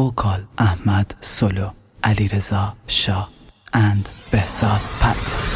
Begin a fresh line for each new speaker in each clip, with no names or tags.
وکال احمد سولو، علیرضا شاه and بهزاد پاریس.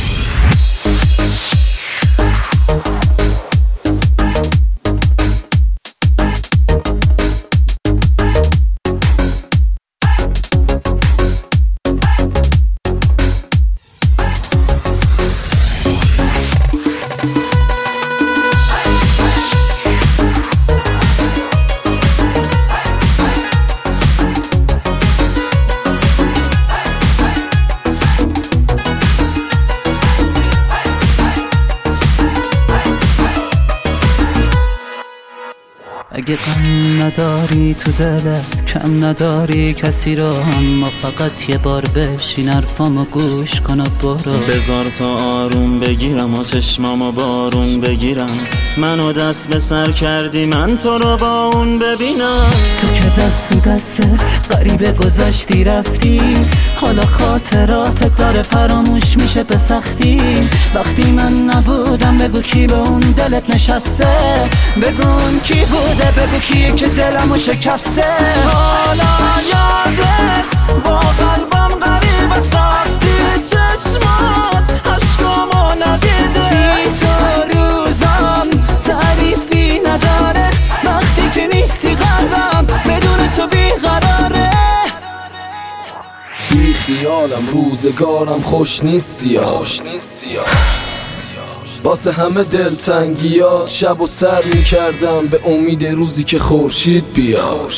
اگه غم نداری تو دلت، کم نداری کسی رو، اما فقط یه بار بشین حرفامو گوش کن و برو.
بذار تا آروم بگیرم و چشمامو بارون بگیرم. منو دست به سر کردی، من تو رو با اون ببینم.
تو که دست و دست غریبه گذشتی رفتی، حالا خاطراتت داره فراموش میشه به سختی. وقتی من نبودم بگو کی به اون دلت نشسته، بگو اون کی بوده، بگو کیه که دلمو شکسته. حالا یادت با قلبم غریبه ساختی، چشمات عشقامو ندیده. بی تو روزم تعریفی نداره، وقتی که نیستی قلبم بدون تو بیقراره.
بی خیالم روزگارم خوش نیستیا، واسه همه دلتنگیات شب و سر میکردم به امید روزی که خورشید بیاد.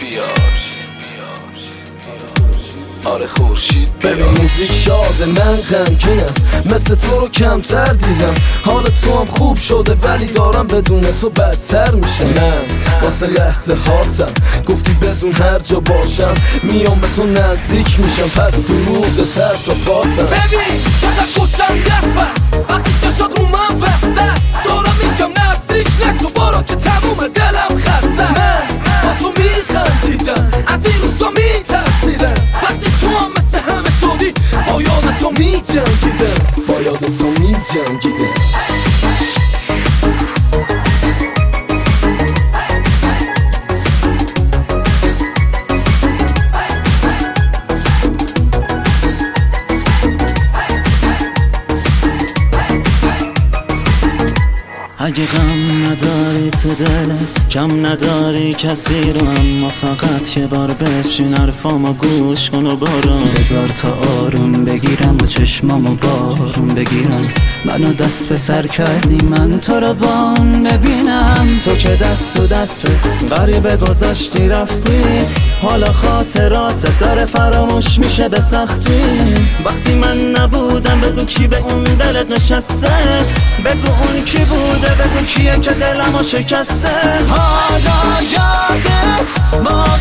آره خورشید بیاد. ببین موزیک شاده، من غمگینم، مثل تو رو کمتر دیدم. حال تو هم خوب شده ولی دارم بدون تو بدتر میشه. من واسه لحظه هاتم گفتی بدون هر جا باشم میام به تو نزدیک میشم، پس تو روز سر تا پاتم.
ببین چقدر خوشم دست بس وقتی چشات رو من بسته، دارم میگم نزدیک نشو برو که تموم دلم خسته. من با تو میخندیدم، از این روزا میترسیدم، وقتی تو هم مثل همه شدی با یاد تو میجنگیدم،
با یاد تو میجنگیدم.
اگه غم نداری تو دلت، کم نداری کسی رو، اما فقط یه بار بشین حرفامو گوش کن و برو.
بذار تا آروم بگیرم و چشمامو بارون بگیرم. منو دست به سر کردی، من تو رو با اون ببینم.
تو که دست و دست غریبه گذاشتی رفتی، حالا خاطراتت داره فراموش میشه به سختی. وقتی من نبودم بگو کی به اون دلت نشسته، بگو اون کی بوده، بگو کیه که دلمو شکسته.
حالا یادت با